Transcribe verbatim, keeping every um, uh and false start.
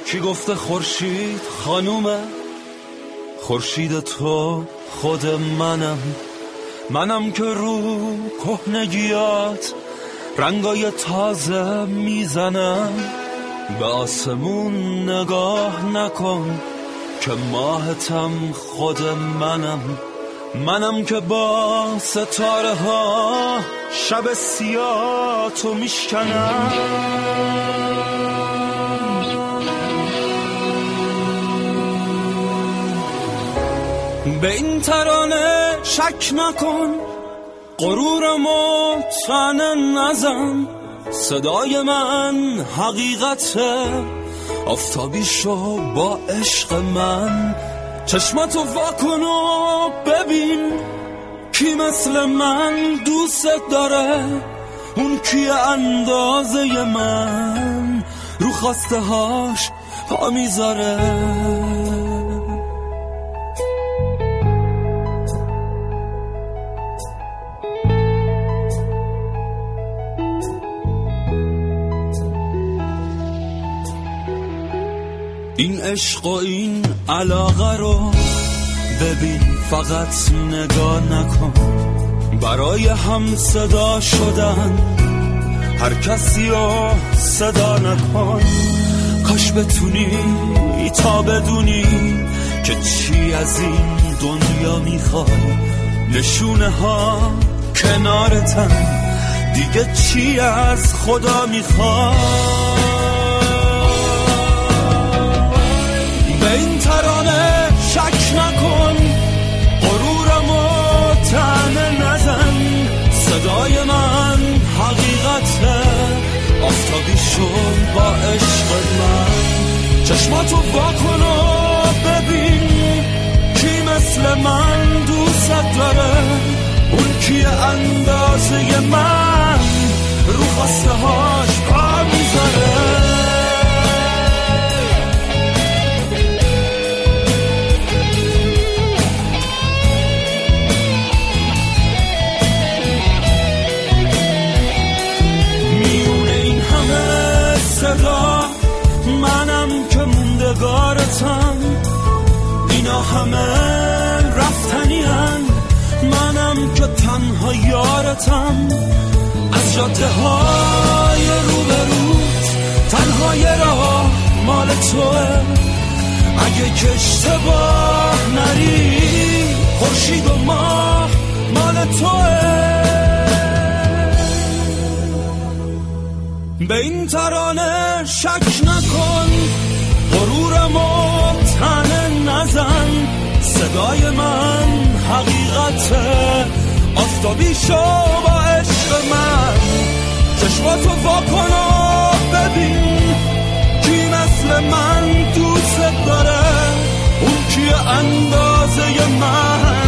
کی گفته خورشید خانومه؟ خورشید تو خود منم، منم که رو کهنگیات رنگای تازه میزنم. به آسمون نگاه نکن که ماهتم خود منم، منم که با ستاره ها شب سیاه تو میشکنم. به این ترانه شک نکن، غرورمو تنه نزن، صدای من حقیقته، آفتابی شو با عشق من. چشماتو واکن و ببین کی مثل من دوست داره، اون کی اندازه من رو خواسته هاش پا میذاره. این عشق و این علاقه رو ببین، فقط نگاه نکن. برای هم صدا شدن هر کسی رو صدا نکن. کاش بتونی تا بدونی که چی از این دنیا میخوای. نشونه ها کنارتن، دیگه چی از خدا میخوای. به این ترانه شک نکن، غرورمو تنه نزن، صدای من حقیقته، آفتابی شد با عشق من. چشماتو واکن و ببین کی مثل من دوست داره، اون کی اندازه من رو خواسته هاش پا میذاره. منم که موندگارتم، اینا همه رفتنی هن. منم که تنها یارتم، از جاده های روبروت تنها یه راه مال توه. اگه که اشتباه نری، خورشید و ماه مال توه. به این ترانه شک نکن، غرورمو تنه نزن، صدای من حقیقته، آفتابی شو با عشق من. چشماتو واکن و ببین کی مثل من دوست داره، اون کی اندازه من